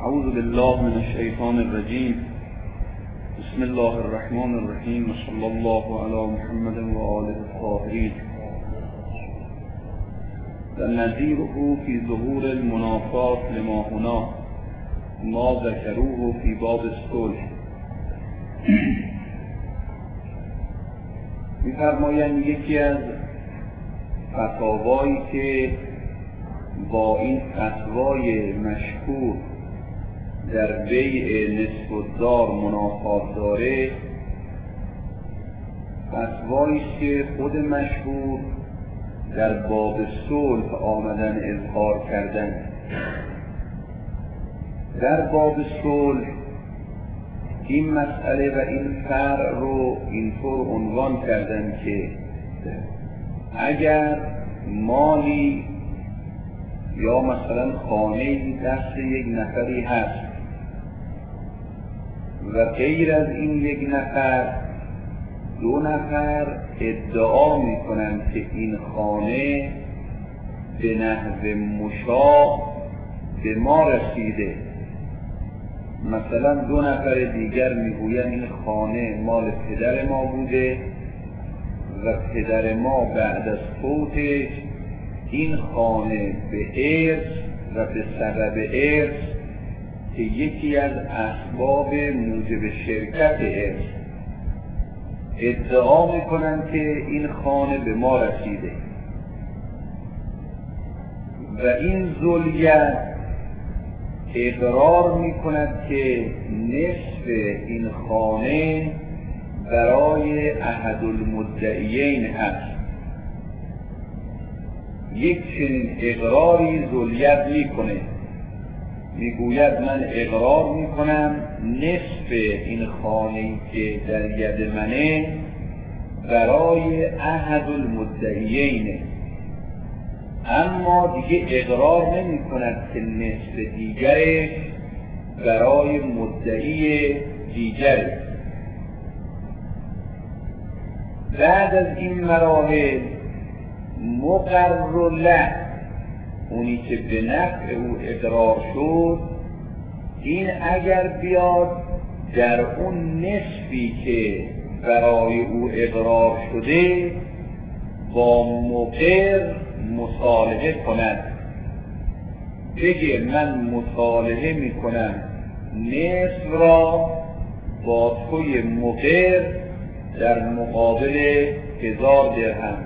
اعوذ بالله من الشیطان الرجیم. بسم الله الرحمن الرحیم و صلی الله علی محمد و آله الطاهرین. و نظیره فی ظهور المنافات لما هنا ما ذکروه فی باب الصلح. می‌فرمایند یکی از فتاوایی که با این فتوای مشهور در بیع نصف الدار منافات داره، فتوایی که خود مشهور در باب صلح آمدن اظهار کردن. در باب صلح این مسئله و این فرع رو اینطور عنوان کردن که اگر مالی یا مثلا خانه‌ای دست یک نفری هست و غیر از این یک نفر دو نفر ادعا میکنن که این خانه به نحو مشاع به ما رسیده، مثلا دو نفر دیگر میگوین این خانه مال پدر ما بوده و پدر ما بعد از فوتش این خانه به ارث و به سبب ارث که یکی از اسباب موجب شرکت ارث ادعا میکنن که این خانه به ما رسیده و این ذوالید اقرار میکند که نصف این خانه برای احد المدعیین هست. یک چنین اقراری ذوالید میکنه، میگوید من اقرار میکنم نصف این خانه‌ای که در ید منه برای احد المدعیینه، اما دیگه اقرار نمی کند که نصف دیگرش برای مدعی دیگره. بعد از این مراحل مقرر له، اونی که به نفع او اقرار شد، این اگر بیاد در اون نصفی که برای او اقرار شده با مقر مصالحه کند، بگه من مصالحه میکنم نصف را با توی مقر در مقابل 1000 درهم.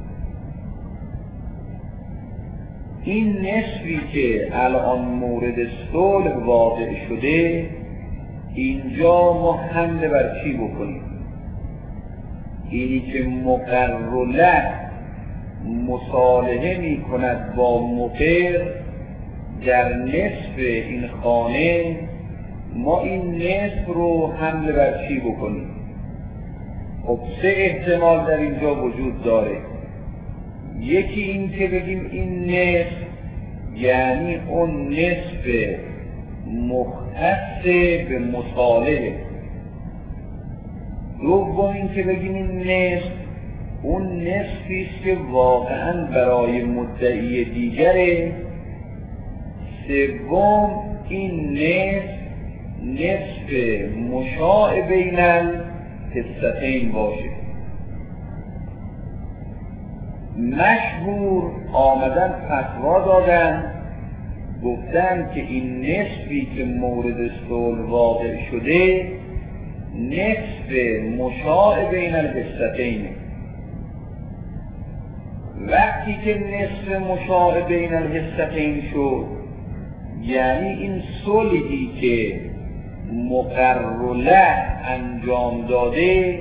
این نصفی که الان مورد صلح واقع شده، اینجا ما حمله بر چی بکنیم؟ اینی که مقرر له مصالحه می کند با مقر در نصف این خانه، ما این نصف رو حمله بر چی بکنیم؟ خب 3 احتمال در اینجا وجود داره. یکی این که بگیم این نصف یعنی اون نصف مختص به مصالحه. دوم این که بگیم این نصف اون نصفی است که واقعا برای مدعی دیگره. سوم این نصف مشاع بین الحصتین باشه. مشهور آمدن فتوا دادن، گفتن که این نصفی که مورد صلح واقع شده نصف مشاع بین الحصتینه. وقتی که نصف مشاع بین الحصتین شد، یعنی این صلحی که مقرر له انجام داده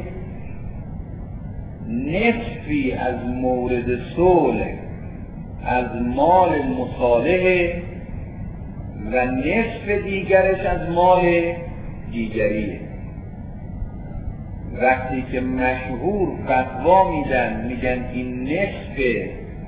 نصفی از مورد صلح از مال مصالحه و نصف دیگرش از مال دیگریه. وقتی که مشهور فتوا میدن میگن این نصف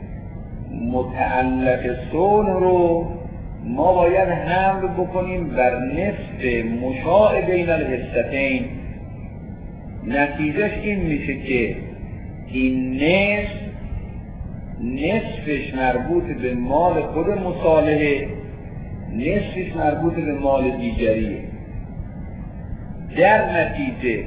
متعلق صلح رو ما باید حمل بکنیم بر نصف مشاع بین الحصتین، نتیجهش این میشه که این نصفش مربوط به مال خود مصالحه، نصفش مربوط به مال دیگریه. در نتیجه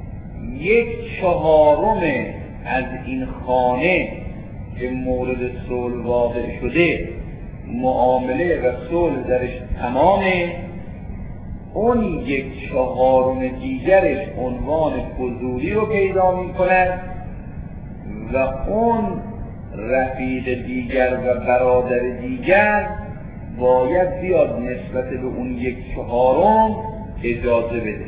1/4 از این خانه که مورد صلح واقع شده معامله و صلح درش تمامه، اون 1/4 دیگرش عنوان فضولی رو پیدا می کند و اون رفیق دیگر و برادر دیگر باید بیاد نسبت به اون 1/4 اجازه بده.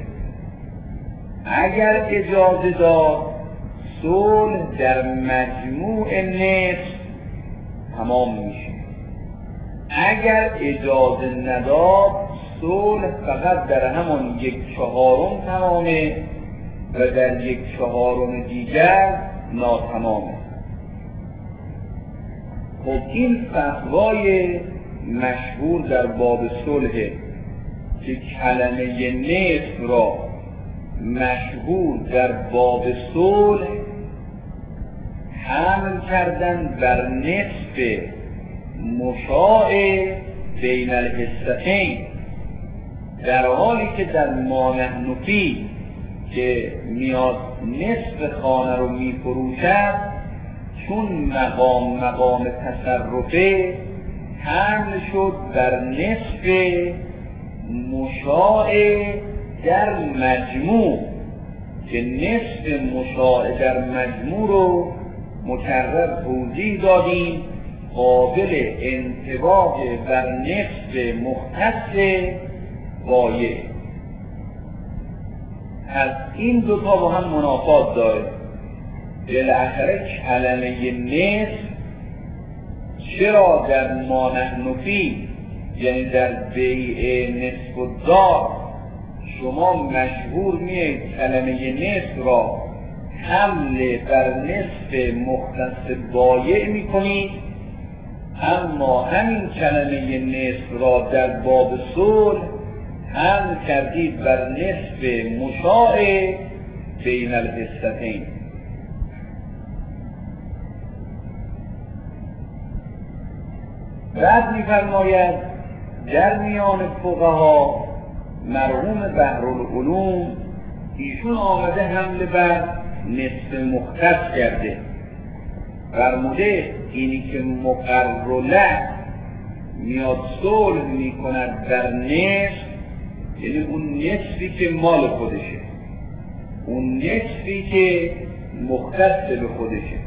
اگر اجازه داد صلح در مجموع نصف تمام میشه، اگر اجازه نداد صلح فقط در همون 1/4 تمامه و در 1/4 دیگر ناتمامه. خب این فتوای مشهور در باب صلح که کلمه نصف را مشهور در باب صلح حمل کردن بر نصف مشاع بین الحصتین، در حالی که در ما نحن فیه که میاد نصف خانه رو میفروشد، چون مقام تصرفه حمل شد بر نصف مشاع در مجموع، که نصف مشاع در مجموع رو مکرر توضیح دادیم قابل انطباق بر نصف مختص وایع. از این دوتا با هم منافات داره. بالاخره کلمه نصف چرا در ما نحن فیه، یعنی در بیع نصف الدار، شما مشهور میه کلمه نصف را حمل بر نصف مختص وایع میکنید، اما همین کلمه نصف را در باب صلح حمل کردید بر نصف مشاع بین الحصتین. بعد می‌فرماید در میان فقها مرحوم بحرالعلوم ایشون آمده حمله بر نصف مختص کرده، فرموده اینی که مقرر له میاد صلح میکند در نصف، یعنی اون نصفی که مال خودشه، اون نصفی که مختص به خودشه.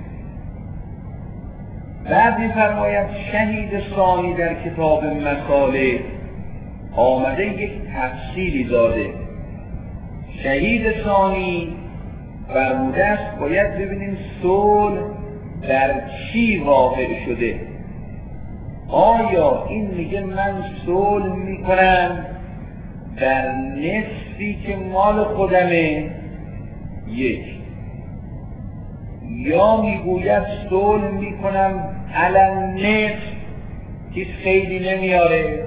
بعد می‌فرماید شهید ثانی در کتاب مصالح آمده یک تفصیلی داده. شهید ثانی فرموده است باید ببینیم صلح در چی واقع شده. آیا این میگه من صلح میکنم در نصفی که مال خودمه، یک، یا میگوید صلح میکنم علن نصف که خیلی نمیاره.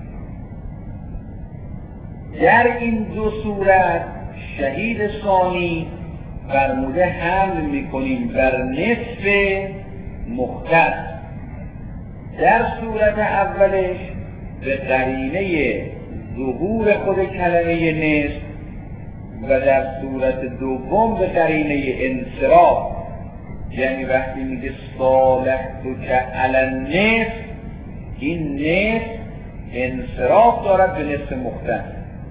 در این دو صورت شهید ثانی فرموده حمل میکنیم بر نصف مختص. در صورت اولش به قرینه ظهور خود کلمه نصف و در صورت دوم به قرینه انصراف، یعنی وقتی میگه صالحتک علی النصف، این نصف انصراف دارد به نصف مختص.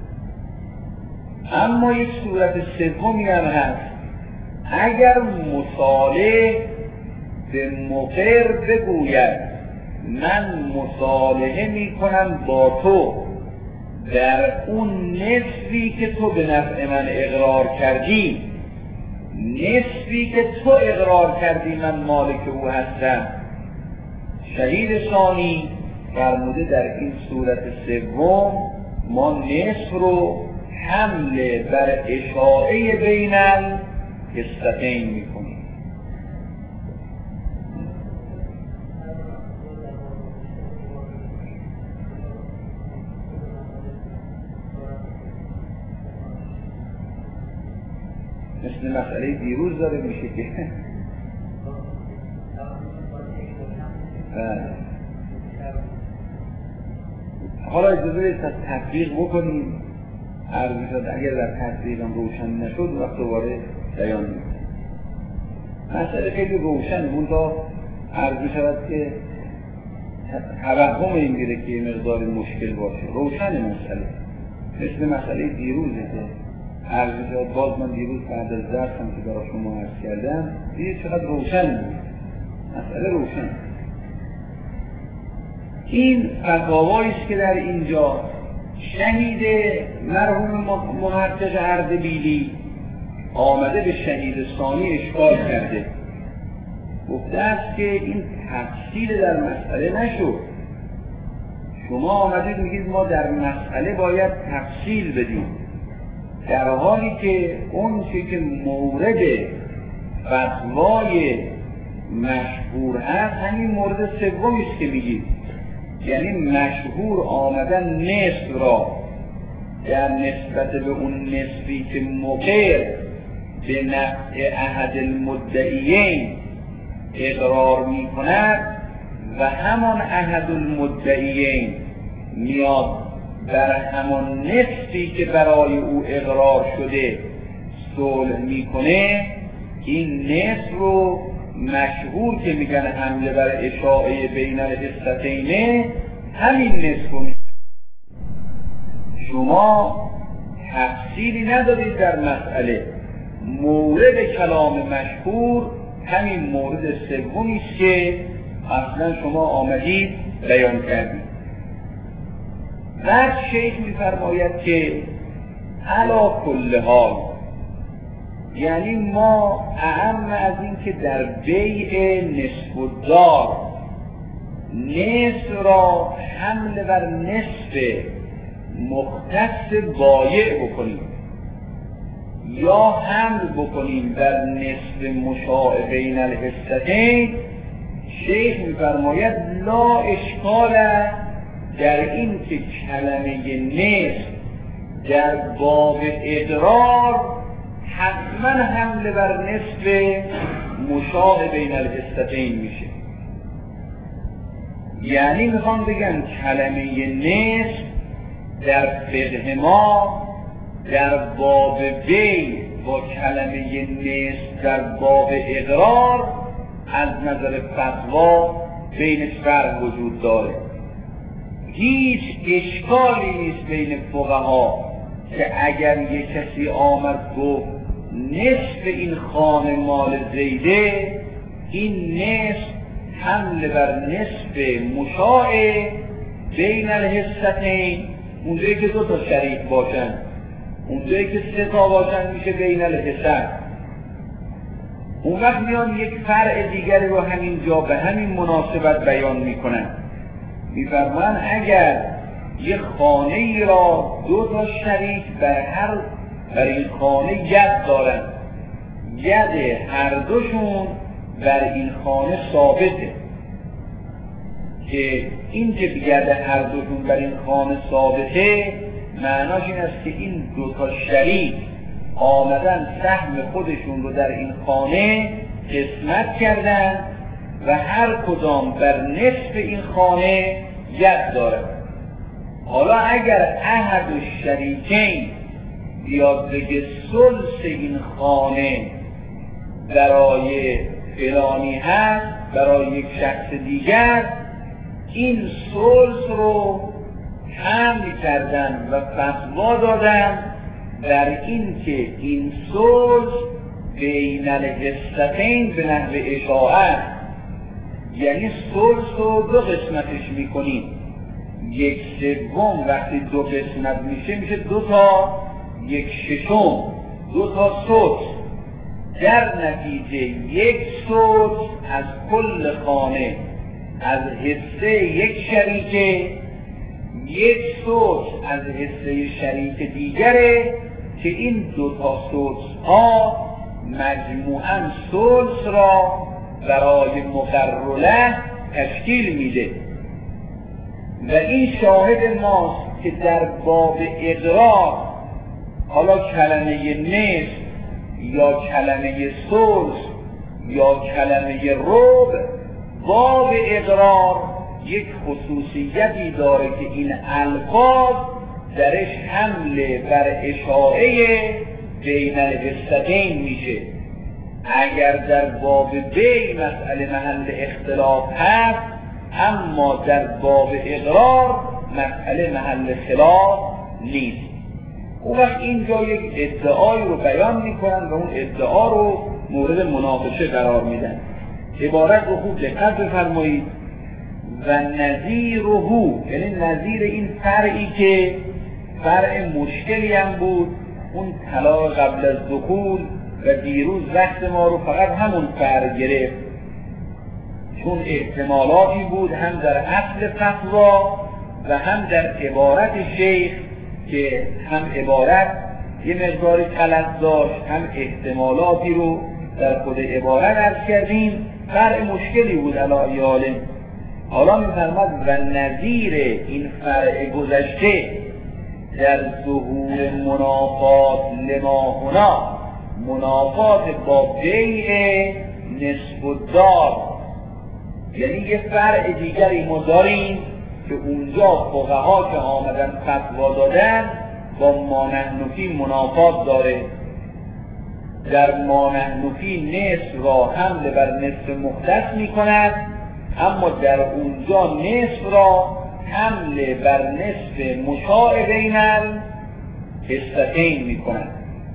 اما یک صورت سومی هم هست، اگر مصالح به مقر بگوید من مصالحه میکنم با تو در اون نصفی که تو به نفع من اقرار کردی، نصفی که تو اقرار کردی من مالک او هستم. شهید ثانی فرموده در این صورت سوم ما نصف رو حمله بر اشاعه بین الحصتین میکنیم. مثل مسئله دیروز داره میشه که حالا اجازه بدید تطبیق بکنیم. عرض می‌شد اگر در تطبیقم روشن نشد وقت دوباره بیان می‌کنم. مسئله خیلی روشن بود تا عرض می‌شود که توهم این میره که مقدار مشکل باشه. روشن مسئله مثل مسئله دیروزه که عرض می‌شد. باز من دیروز بعد از درسم که برای شما عرض کردم دیگه چقدر روشن بود مسئله. روشن این فتاوایی است که در اینجا شهید مرحوم محقق اردبیلی آمده به شهید ثانی اشکال کرده. گفته است که این تفصیل در مسئله نشد. شما آمدید میگید ما در مسئله باید تفصیل بدیم، در حالی که اون چیزی که مورد فتوای مشهور هست همین مورد سومی است که میگید. یعنی مشهور آمدن نصف را در نسبت به اون نسبی که مقر به نفع احد المدعیین اقرار می کند و همان احد المدعیین میاد در همان نسبی که برای او اقرار شده صلح میکنه. این نسب رو مشهور که میگن حمله بر اشاعه بین الحصتین همین نسب رو شما تفصیلی ندادید در مسئله. مورد کلام مشهور همین مورد سومی است که اصلا شما آمدید بیان کردید. بعد شیخ می‌فرماید که علی کل حال، یعنی ما اهم از این که در بیع نصف الدار نصف را حمل بر نصف مختص بایع بکنیم یا حمل بکنیم بر نصف مشاع بین الحصتین، شیخ می‌فرماید لا اشکال در این که کلمه نصف در باب اقرار حتما حمله بر نصف مشاع بین الحصتین میشه. یعنی میخوام بگم کلمه نصف در فقه ما در باب بی با کلمه نصف در باب اقرار از نظر فتوا بینش فرق وجود داره. هیچ اشکالی نیست بین فقها که اگر یک کسی آمد گفت نصف این خانه مال زیده، این نصف حمل بر نصف مشاع بین الحصتین، اونجایی که دو تا شریک باشن، اونجایی که سه تا باشن میشه بین الحصت. اون وقت میان یک فرع دیگری رو همین جا به همین مناسبت بیان میکنن. میفرمان اگر یک خانه ای را دو تا شریک بر این خانه ید دارن، ید هر دوشون بر این خانه ثابته، که این که ید هر دوشون بر این خانه ثابته معناش این است که این دو تا شریک آمدن سهم خودشون رو در این خانه قسمت کردن و هر کدام بر نصف این خانه ید دارن. حالا اگر احد الشریکین بیاد بگه ثلث این خانه برای فلانی هست، برای یک شخص دیگر، این ثلث رو حمل کردن و فتوا دادن در این که این ثلث بین الحصتین به نحو اشاعه، یعنی ثلث رو دو قسمتش میکنیم، یک سوم وقتی دو قسمت میشه دو تا یک ششم، دو تا ثلث، در نتیجه یک ثلث از کل خانه از حصه یک شریکه، یک ثلث از حصه شریک دیگره که این دو تا ثلث ها مجموعاً ثلث را برای مقرر له تشکیل میده. و این شاهد ماست که در باب اقرار حالا کلمه نصف یا کلمه ثلث یا کلمه ربع، باب اقرار یک خصوصیتی داره که این الفاظ درش حمله بر اشاعه بین القصتین میشه. اگر در باب بی مسئله محل اختلاف هست، اما در باب اقرار مسئله محل خلاف نیست. اون وقت اینجا یک ادعایی رو بیان میکنن و اون ادعا رو مورد مناقشه قرار میدن. عبارت رو خوب دقت بفرمایید. و نظیره، یعنی نظیر این فرعی که فرع مشکلی هم بود، اون طلاق قبل از دخول و دیروز وقت ما رو فقط همون فرع گرفت، چون احتمالاتی بود هم در اصل فتوا و هم در عبارت شیخ که هم عبارت یه مقداری غلط داشت، هم احتمالاتی رو در خود عبارت عرض کردیم. فرع مشکلی بود علی عالم. حالا می‌فرماد و نظیر این فرع گذشته در ظهور منافات لما هنا، منافات با بیع نصف الدار، یعنی یه فرع دیگری ما داریم که اونجا فقها که آمدن فتوا دادن با ما نحن فی منافات داره. در ما نحن فی نصف را حمله بر نصف مختص می کند، اما در اونجا نصف را حمله بر نصف مشاع بین القصتین می کند.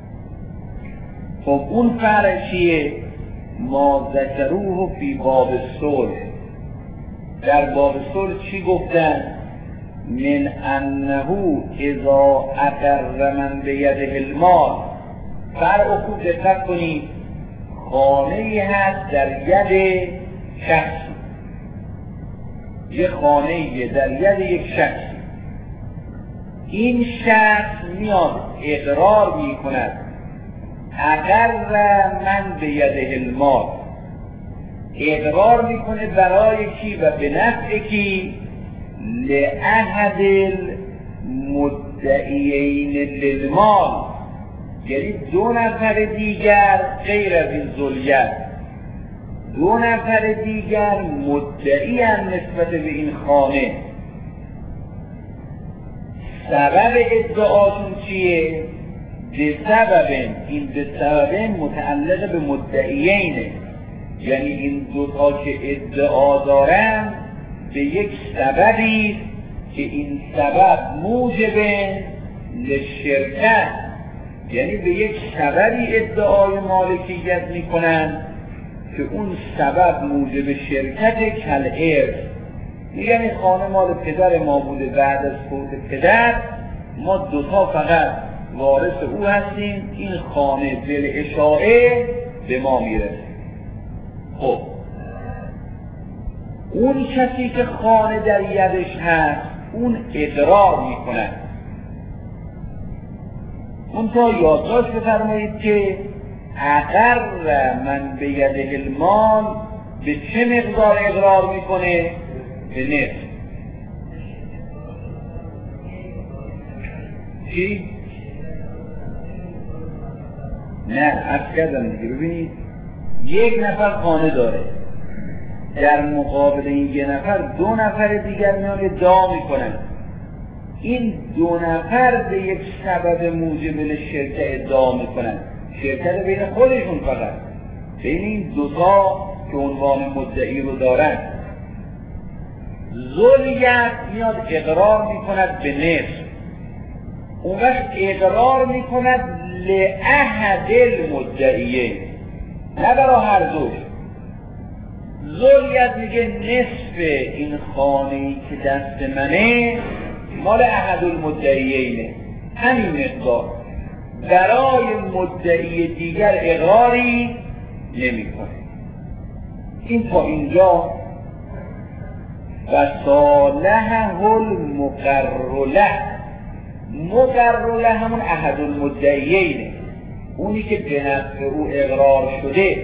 خب اون فرع چیه؟ ما ذکروه فی باب صلح. در باب صلح چی گفتن؟ من انه اذا اقر من بیده المال. فرع خوب دقت کنید، خانه‌ای هست در ید شخصی، یه خانه‌ای در ید یک شخصی، این شخص میاد اقرار می کند اقر من بیده المال، اقرار میکنه برای کی و به نفع کی؟ لأحد المدعیین للمال، یعنی دو نفر دیگر غیر از این ذریه، دو نفر دیگر مدعی هم نسبت به این خانه. سبب ادعاشون چیه؟ به سبب، این به سبب متعلق به مدعیینه، یعنی این دوتا که ادعا دارن به یک سببی که این سبب موجب لشرکت، یعنی به یک سببی ادعای مالکیت میکنن که اون سبب موجب شرکت کالارث. یعنی خانه مال پدر ما بوده، بعد از فوت پدر ما دوتا فقط وارث او هستیم، این خانه دل اشاعه به ما میرسه. خب اون کسی که خانه در یدش هست اون اقرار میکنه. اون تا یادداشت بفرمایید که اقر من به ید المال به چه مقدار اقرار میکنه؟ به نصف. چی؟ نه عرض کردم دیگه. ببینید یک نفر خانه داره، در مقابل این یک نفر دو نفر دیگر میان ادعا میکنن، این دو نفر به یک سبب موجب للشرکت ادعا میکنن، شرکت بین خودشون فقط، بین این دوتا که عنوان مدعی رو دارن. ذریت میاد اقرار میکند به نصف، اون وقت اقرار میکند لأحد المدعیین، نه برای هر دوش. ذریت میگه نصف این خانه‌ای که دست منه مال احد المدعیینه، همین مقدار، برای مدعی دیگر اقراری نمیکنه. این تا اینجا. و صالحه المقر له، مقر له همون احد المدعیینه، اونی که به نفع او اقرار شده.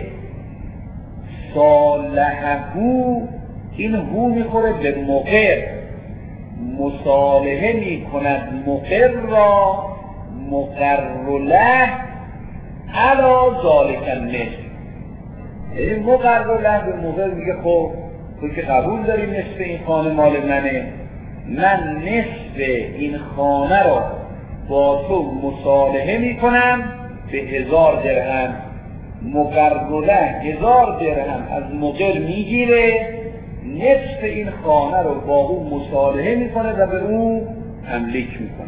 صالحه، این هو میخوره به مقر، مصالحه میکند مقر را، مقر له علی ذالک النصف. این مقر له به مقر میگه خب تو که قبول داری نصف این خانه مال منه، من نصف این خانه رو با تو مصالحه میکنم به 1000 درهم. مقرره 1000 درهم از مقر میگیره، نصف این خانه رو با او مصالحه میکنه و به او تملیک میکنه.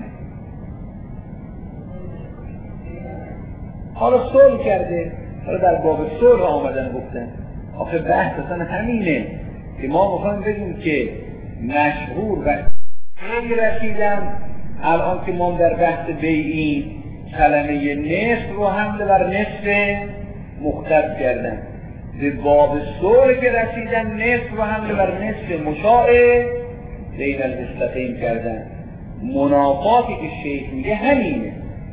حالا صلح کرده، حالا در باب صلح آمدن گفتن آخه بحث اصلا همینه که ما میخوایم بگیم که مشهور و خیلی رسیدن. الان که ما در بحث بیعی کلمه نصف رو حمله بر نصف مختص کردن، به باب صلح که رسیدن نصف رو حمله بر نصف مشاع بین الحصتین کردن. منافاتی که شیخ میگه همینه.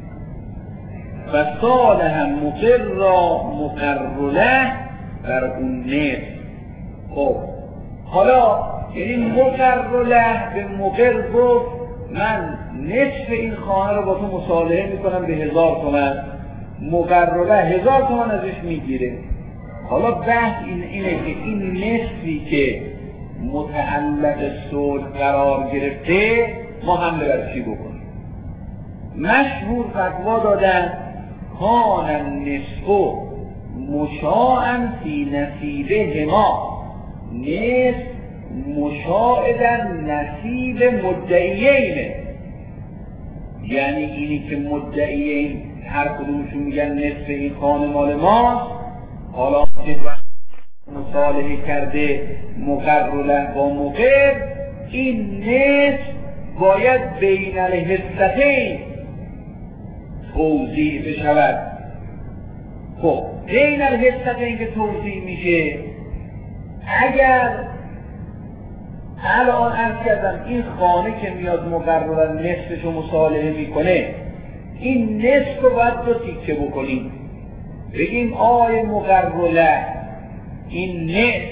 و صالح مقر را مقر له بر اون نصف. خب حالا یعنی مقر له به مقر گفت من نصف این خانه رو با تو مصالحه میکنم به 1000 تومان، مقر له 1000 تومان ازش میگیره. حالا بحث اینه که این نصفی که متعلق صلح قرار گرفته ما حمله بر چی بکنیم؟ مشهور فتوا دادن کان النصف مشاعا فی نصیبه ما، نصف مشاع در نصیب مدعیینه. یعنی اینی که مدعیین هر کدومشون میگن نصف این خانه مال ماست، حالا مصالحه کرده مقر له با مقر، این نصف باید بین الحصتین توزیع بشود. خب بین الحصتین که توزیع میشه، اگر الان عرض کردم این خانه که میاد مقرر نصفشو مصالحه میکنه، این نصف رو باید 2 تیکه بکنیم، بگیم آقای مقرر له این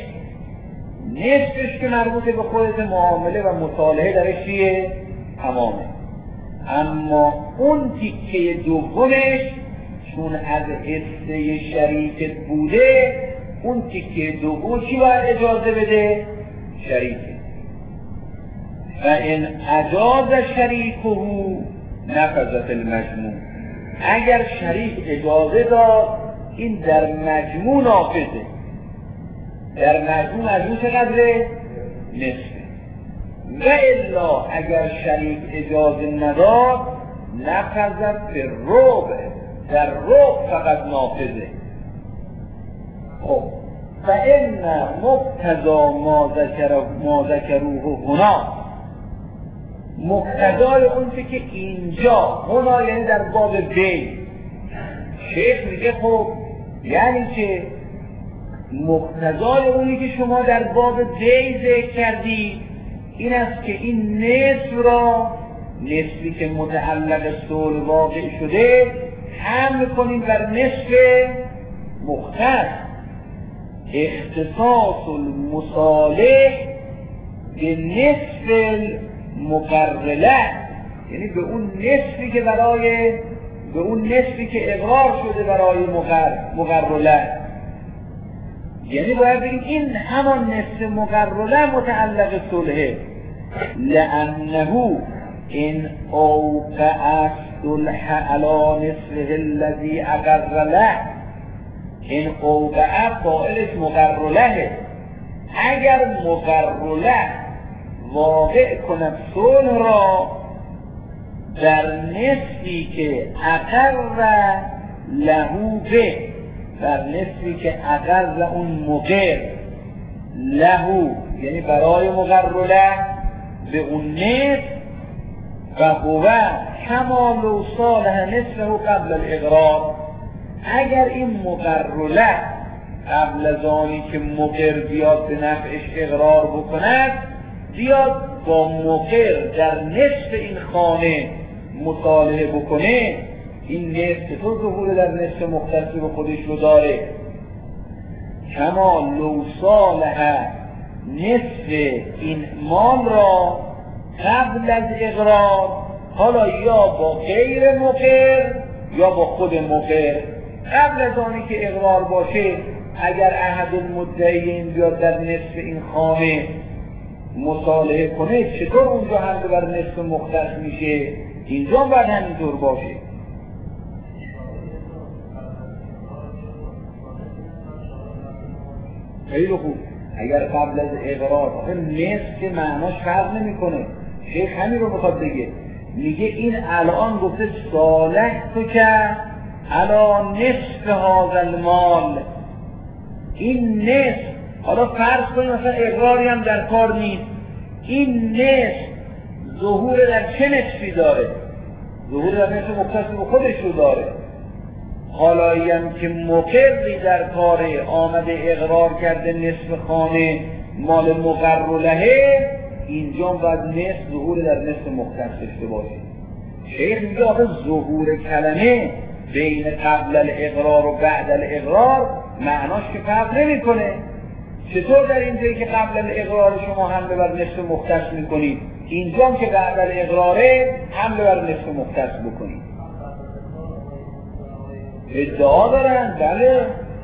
نصفش که مربوط به خودت معامله و مصالحه درش چیه؟ تمامه. اما اون تیکه دومش چون از حصه شریکت بوده، اون تیکه دوم چی باید اجازه بده؟ شریکه. و این اجاز شریکه نفذت المجموع، اگر شریک اجازه داد این در مجموع نافذه. در مجموع مجموع چقدره؟ نصفه. و الا اگر شریک اجازه نداد نفذت به ربع، در ربع فقط نافذه. خب فإن مقتضا ما ذکروه هنا، مقتضای اون که اینجا، هنا یعنی در باب بی، شیخ میگه خب یعنی که مقتضای اونی که شما در باب دی ذکر کردی این است که این نصف را، نصفی که متعلق صلح واقع شده، حمل کنیم بر نصف مختص. اختصاص المصالح به نصف مقرر له، یعنی به اون نصفی که برای، به اون نصفی که اقرار شده برای مقرر له. یعنی باید بگیم این همان نصف مقرر له متعلق صلحه. لأنه ان اوقع الصلح علی نصفه الذی اقر له، این اوقع فاعلش مقرر له، اگر مقرر له واقع کند صلح را در نصفی که اقر له به، در نصفی که اقر اون مقر له یعنی برای مقرر له به اون نصف، و هو کما لو صالح نصفه قبل الاقرار، اگر این مقرر له قبل از آنی که مقر بیاد به نفعش اقرار بکند، بیاد با مقر در نصف این خانه مصالحه بکنه، این نصف تو ظهور در نصف مختصی به خودش رو داره. کما لو صالح نصف این مال را قبل از اقرار، حالا یا با غیر مقر یا با خود مقر، قبل از آنی که اقرار باشه اگر احد المدعیین بیاد در نصف این خانه مصالحه کنه، چطور اونجا هم بر نصف مختص میشه؟ اینجا باید همینطور باشه. خیلی خوب. اگر قبل از اقرار، آخه نصف که معناش فرق نمیکنه. شیخ همین رو میخواد بگه، میگه این الان گفته صالح تو که علا نصف هذا المال، این نصف، حالا فرض کنیم مثلا اقراری هم در کار نیست، این نصف ظهور در چه نصفی داره؟ ظهور در نصف مختص به خودش رو داره. حالایی هم که مقری در کاره آمده اقرار کرده نصف خانه مال مقر لهه، اینجا باید نصف ظهور در نصف مختص داشته باشه. شیخ میگه آخه ظهور کلمه بین قبل الاقرار و بعد الاقرار معناش که فرق نمیکنه. چطور در اینجایی که قبل الاقرار شما حمله بر نصف مختص میکنید، اینجا هم که بعد الاقراره حمله بر نصف مختص بکنید؟ ادعا دارن، بله،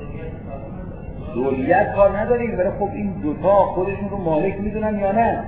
ذریت کار نداریم، ولی خب این دوتا خودشون رو مالک میدونن یا نه؟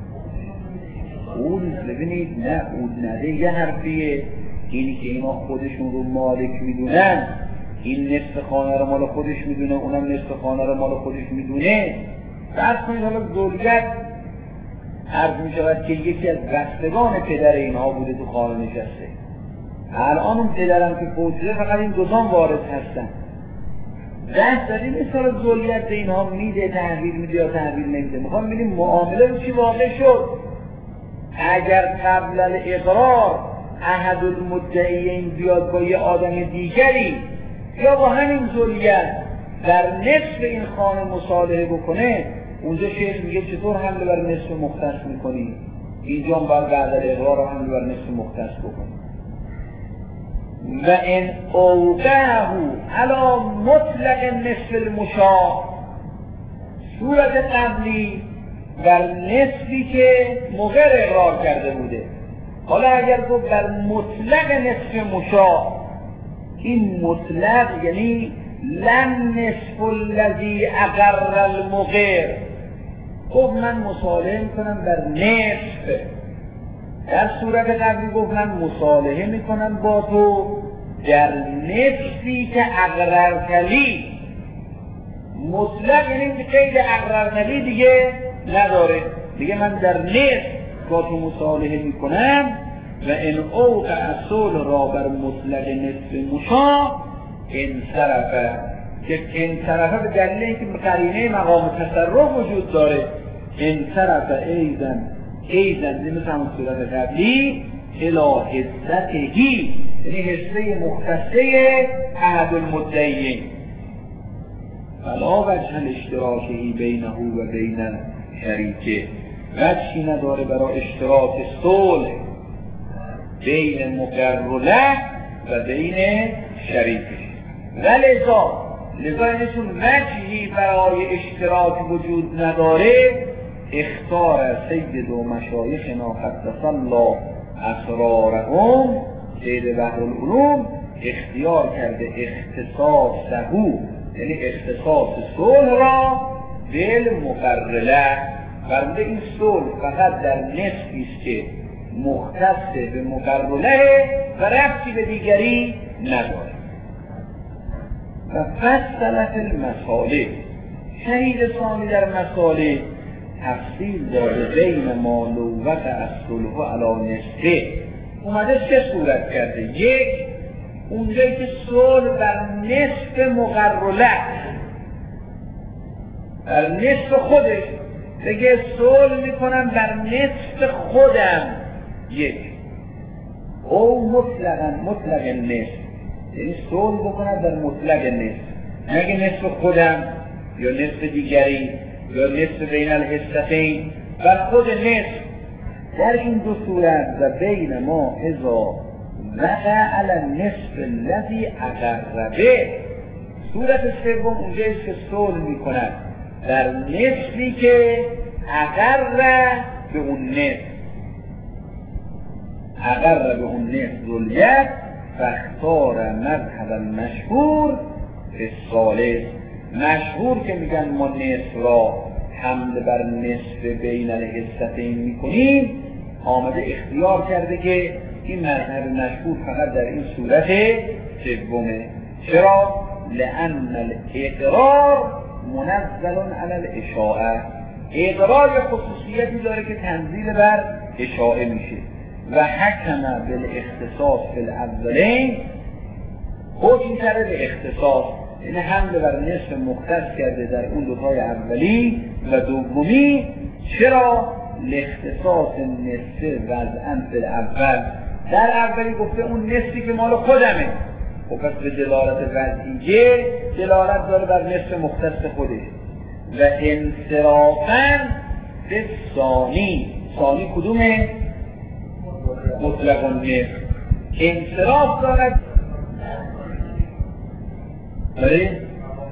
اون ببینید، نه اون نده یه حرفیه، اینی که اینا خودشون رو مالک میدونن، این نصف خانه رو مال خودش میدونه، اونم نصف خانه رو مال خودش میدونه. فرض کنید حالا ذریت عرض میشود که یکی از بستگان پدر اینها بوده تو خانه نشسته، الان اون پدرم که فوت شده فقط این دوتان وارد هستن. دست داریم مثال ذریت به اینها میده، تحویل میده یا تحویل نمیده. میخوام ببینیم معامله رو چی واقع شد. اگر قبل الاقرار احد المدعیین بیاد با یه آدم دیگری یا با همین ذریت در نصف این خانه مصالحه بکنه، اونجا شیخ میگه چطور حمله بر نصف مختص میکنی؟ اینجا هم باید بعد الاقرار حمله بر نصف مختص بکنی. و ان اوقعه علی مطلق نصف المشاع، صورت قبلی بر نصفی که مقر اقرار کرده بوده. حالا اگر گفت بر مطلق نصف مشاع، این مطلق یعنی لم نصف الذی اقر المقر، گفت من مصالحه میکنم بر نصف. در صورت قبلی گفت من مصالحه میکنم با تو در نصفی که اقرر کلی. مطلق یعنی که قید اقرر کلی دیگه نداره، دیگه من در نصف با تو مصالحه میکنم. و ان اوقع اصول را بر مطلق نصف مشاع انصرفه، که انصرفه به دلیل اینکه قرینه مقام تصرف وجود داره. انصرفه ایزن مثل همون صورت قبلی الی حصتهی، یعنی حصه مختصه احد المدعیین. فلا وجه الاشتراکی بینه و بین شریکه، وجهی نداره برای اشتراک صلح بین مقر له و بین شریکه. لذا اینشون وجهی برای اشتراک وجود نداره. اختار سید و مشایخنا قدس الله اسرارهم، سید بحرالعلوم اختیار کرده اختصاصه، یعنی اختصاص صلح را بالمقر له. برده این صلح فقط در نصفی است که مختص به مقر له و ربطی به دیگری نداره. و فصلت المصالح، شهید ثانی در مصالح تفصیل داده بین ما لو وقع الصلح علی نصفه. اومده چه صورت کرده؟ یک، اونجایی که صلح بر نصف مقر له، بر نصف خودش بگه صلح میکنم بر نصف خودم، یک. او مطلق نصف، یعنی صلح بکنم در مطلق نصف، نگه نصف خودم یا نصف دیگری یا نصف بین الحصتین، بر خود نصف. در این دو صورت و بین ما اذا وقع علی النصف الذی اقر به، صورت سوم اونجاییست که صلح میکند در نصفی که اقر به اون نصف، اقر به اون نصف ذریت فاختار مذهب المشهور به ثالث. مشهور که میگن ما نصف را حمل بر نصف بین الحصتین میکنیم، آمده اختیار کرده که این مذهب مشهور فقط در این صورت سومه. چرا؟ لأن الاقرار منزل علی الاشاعه. اقرار یه خصوصیتی داره که تنزیل بر اشاعه میشه. و حکم بالاختصاص فی الاولین، حکم کرده به اختصاص، یعنی حمل بر نصف مختص کرده در اون دوتای اولی و دومی. چرا؟ لاختصاص نصف وضعاً فی الاول. در اولی گفته اون نصفی که مال خودمه، خب پس به دلالت وضعیه دلالت داره بر نصف مختص خودش. و انصرافاً به ثانی. ثانی کدومه؟ مطلق النصف. انصراف دارد. بله؟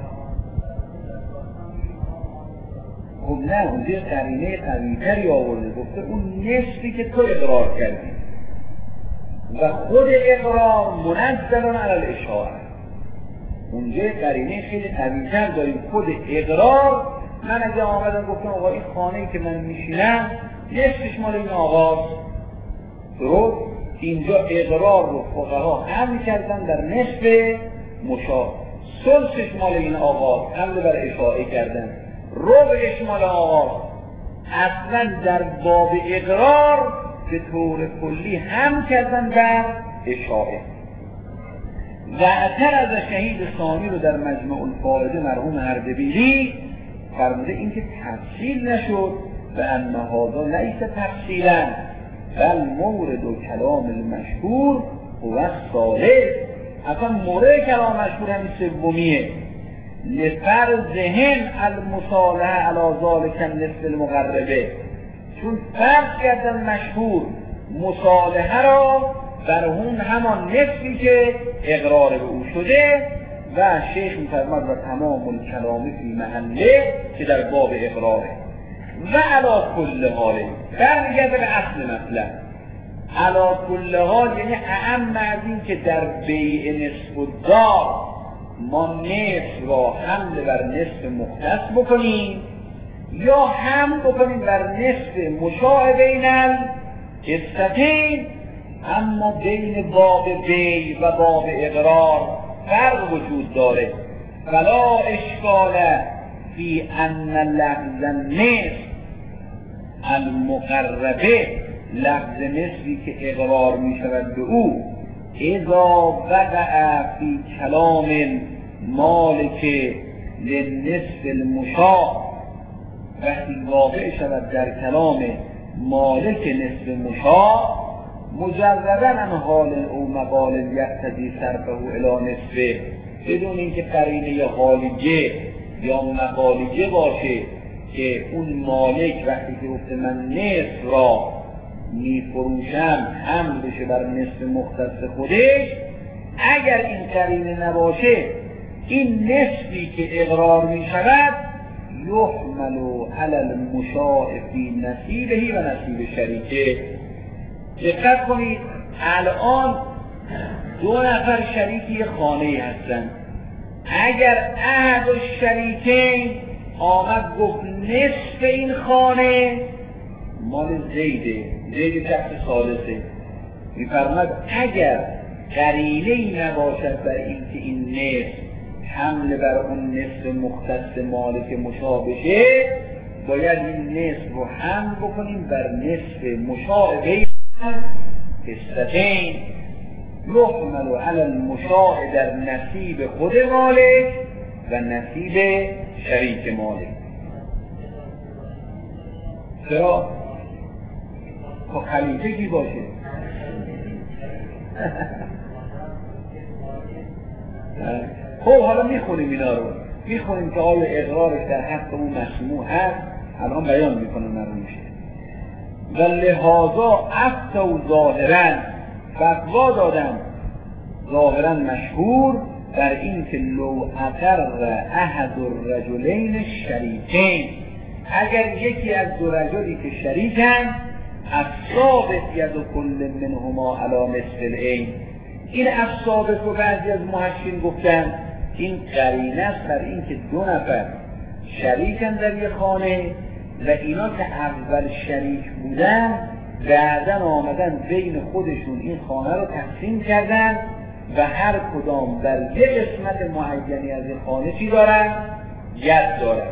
خب نه، اونجا قرینه قوی‌تری آورده، گفته اون نصفی که تو اقرار کردی و خود اقرار منزل علی الاشاعه. اونجا قرینه خیلی قوی‌تر داریم. خود اقرار، من اگه آمدم گفتم آقا این خانه‌ای که من میشینم نصفش مال این آقاست، درست؟ اینجا اقرار رو فقها حمل کردن در نصف مشاع. ثلثش مال این آقاست، حمل بر اشاعه کردن. ربعش مال آقاست. اصلا در باب اقرار به طور کلی هم کردن بر اشاعه. و اعتراض شهید ثانی رو در مجمع الفائده مرحوم اردبیلی فرموده این که تفصیل نشد و ان هذا لیس تفصیلا بل مورد و کلام المشهور هو الثالث. اصلا مورد کلام مشهور همین سومیه. لفرضهم المصالحه علی ذلک النصف المقربه، چون فرض کردن مشهور مصالحه را بر اون همان نصفی که اقرار به او شده. و شیخ می‌فرماد و تمام الکلام فی محله که در باب اقراره. و علی کل حال برمیگرده به اصل مطلب. علی کل حال یعنی اعم از این که در بیع نصف الدار ما نصف را حمل بر نصف مختص بکنیم یا هم بکنیم بر نصف مشاع بین الحصتین. اما بین باب بیع و باب اقرار فرق وجود داره. ولا اشکال فی ان لفظ النصف المقربه، لفظ نصفی که اقرار می شود به او، اذا وقع فی کلام مالک للنصف المشاع، وقتی واقع شود در کلام مالک نصف مشاع، مجردا عن حال او مقال یقتضی صرفه الی نصفه، بدون اینکه قرینه حالیه یا مقالیه باشه که اون مالک وقتی که گفته من نصف را میفروشم حمل بشه بر نصف مختص خودش، اگر این قرینه نباشه این نصفی که اقرار می شود یحمل علی المشاع فی نصیبه و نصیب شریکه. دقت کنید، الان دو نفر شریکی خانه هستن. اگر احد الشریکین آمد گفت نصف این خانه مال زیده، زید شخص ثالثه، می‌فرماد اگر قرینه‌ای نباشد بر این که این نصف حمل بر اون نصف مختص مالک مشاع بشه، باید این نصف رو حمل بکنیم بر نصف مشاع بین حصتین، یحمل علی المشاع در نصیب خود مالک و نصیب شریک مالک. چرا؟ خب خلیفه کی باشه؟ خب حالا میخونیم اینا رو، میخونیم که آیا اقرارش در حق اون مسموع هست، الان بیان میکنم مرموشه. و لحاظا افتو ظاهرا، فتوا دادن ظاهرا مشهور در این که لو اقر احد الرجلین الشریکین، اگر یکی از دو رجلی که شریکن افصابت ید کل منهما علی نصف العین، این افصابت رو بعضی از محشین گفتن این قرینه است بر این که دو نفر شریکن در یک خانه و اینا که اول شریک بودن بعداً آمدن بین خودشون این خانه رو تقسیم کردن و هر کدام در یک قسمت معینی از این خانه چی دارن؟ ید دارن.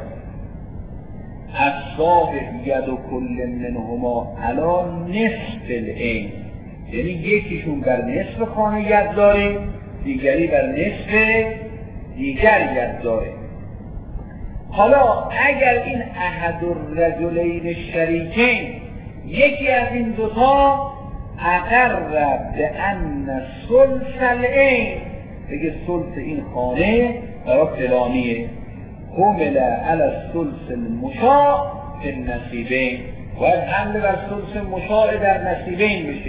اصحاب ید و کل منهما علی نصف العین، یعنی یکیشون بر نصف خانه ید داره، دیگری بر نصف دیگر ید داره. حالا اگر این احد الرجلین شریکین، یکی از این دوتا اقر به ان ثلث العین، بگه ثلث این خانه برای فلانیه، حمل علی الثلث المشاع فی النصیبین، باید حمل بر ثلث مشاع در نصیبین بشه.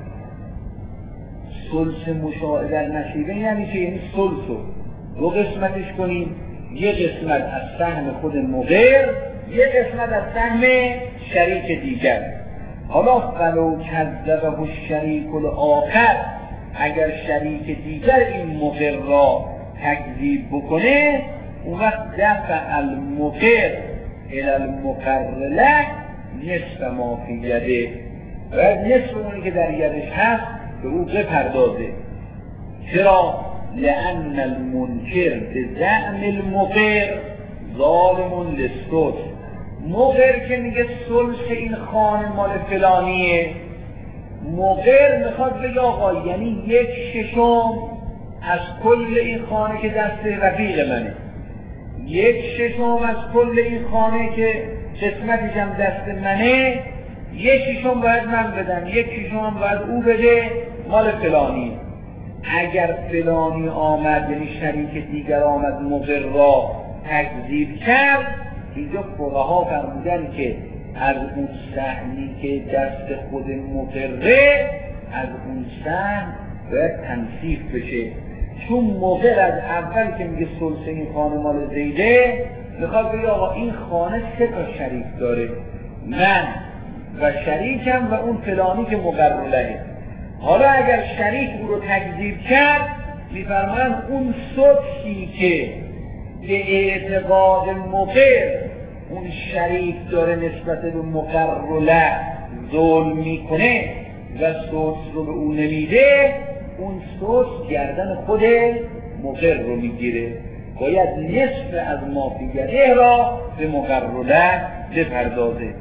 ثلث مشاع در نصیبین یعنی چه؟ یعنی ثلث رو دو قسمتش کنیم، یک قسمت از سهم خود مقر، یک قسمت از سهم شریک دیگر. حالا فلو کذبه الشریک الاخر، اگر شریک دیگر این مقر را تکذیب بکنه، اون وقت دفع المقر الی المقر له نصف ما فی یده، باید نصف اونی که در یدش هست به او بپردازه. چرا؟ لأن المنکر بزعم المقر ظالم للثلث. مقر که میگه ثلث این خانه مال فلانیه، مقر میخواد بگه آقا یعنی یک ششم از کل این خانه که دست رفیق منه، یک ششم از کل این خانه که قسمتش هم دست منه، یک ششم باید من بدم، یک ششم هم باید او بده، مال فلانی. اگر فلانی آمد یعنی شریک دیگر آمد مقر را تکذیب کرد، اینجا فقها فرمودن که از اون سهمی که دست خود مقره، از اون سهم باید تنصیف بشه، چون مقر از اول که میگه ثلث این خانه مال زیده، میخواد بگه آقا این خانه 3 تا شریک داره، من و شریکم و اون فلانی که مقر لهه. حالا اگر شریک او رو تکذیب کرد، میفرمایند اون سدسی که به اعتقاد مقر اون شریک داره نسبت به مقر له ظلم میکنه و سدس رو به او نمیده، اون سدس گردن خود مقر رو میگیره، باید نصف از ما فی یده را به مقر له بپردازه.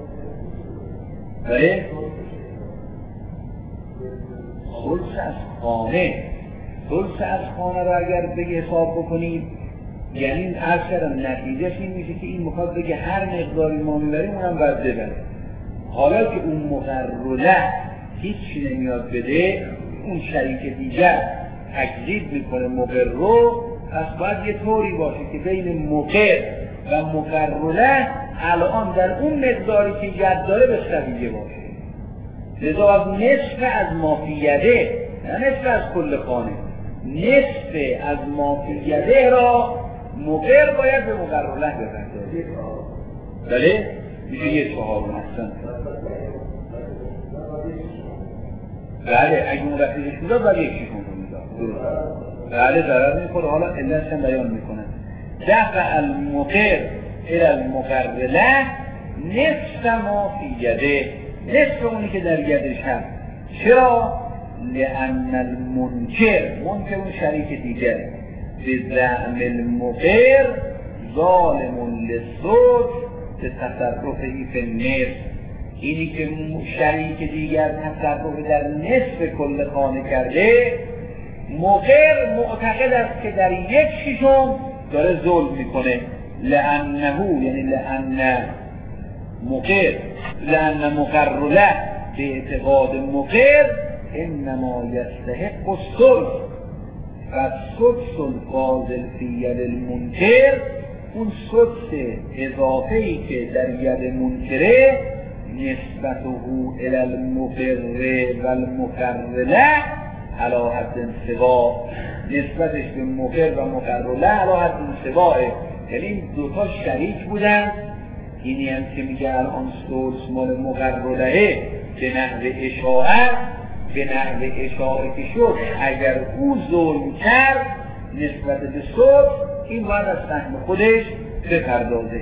بله؟ ثلث از خانه، ثلث از خانه را اگر بگه حساب بکنید، یعنی عرض کردم نتیجهش این میشه که این میخواد بگه هر مقداری ما میبریم اونم باید ببره. حالا که اون مقر له هیچی نمیاد بده، اون شریک دیگر تکذیب میکنه مقر رو، پس باید یه طوری باشه که بین مقر و مقر له الان در اون مقداری که ید داره به سویه باشه. لذا از نصف از ما فی یده، نه نصف از کل خانه، نصف از ما فی یده را مقر باید به مقر له بپردازه. بله؟ میشه 1/4 احسن. بله اگه اون رفیقش میداد باید 1/6 میداد. بله ضرر میخوره. حالا علتش هم بیان میکنن. دفع المقر الی المقر له نصف ما فی یده، نصف اونی که در یدش هست. چرا؟ لأن منکر اون شریک دیگر به زعم المقر ظالم للثلث به تصرفی فی النصف، اینی که شریک دیگر تصرف در نصف کل خانه کرده، مقر معتقد است که در 1/6 داره ظلم میکنه. لأنه یعنی لأن مقر له به اعتقاد مقر انما یستحق الثلث، فالثلث الفاضل فی ید المنکر، اون ثلث اضافه‌ای که در ید منکره نسبته الی المقر و المقر له علی حد سوا، نسبتش به مقر و مقر له علی حد سوا، یعنی این دوتا شریک بودن. اینی هم که میگه الان ثلث مال مقر له به نحو اشاعه که شد، اگر او ظلم کرد نسبت به صدق، این باید از سهم خودش بپردازه.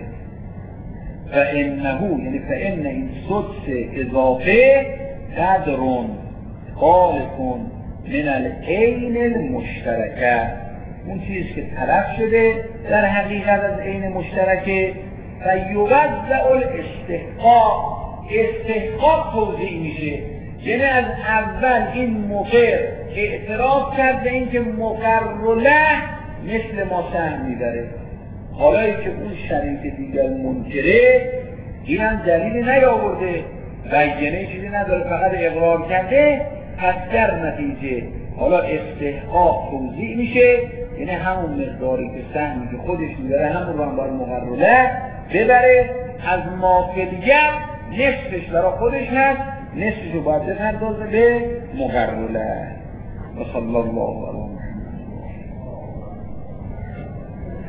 فانه یعنی فان این سدس اضافه قدرون خالصون من العین المشترکه، اون چیزی که طرف شده در حقیقت از عین مشترکه. و یوزع الاستحقاق، استحقاق توزیع میشه، یعنی از اول این مقر اعتراف کرد به این که مقر له مثل ما سهم میبره، حالا که اون شریک دیگر منکره این هم دلیلی نیاورده، بیانه چیزی نداره، فقط اقرار کرده، پس در نتیجه حالا استحقاق توزیع میشه، یعنی همون مقداری که سهمی که خودش میبره همون رو هم باید مقر له ببره، از ما که دیگر نصفش برای خودش هست، نصفش رو باید بپردازه به مقر له. و صلی الله علیه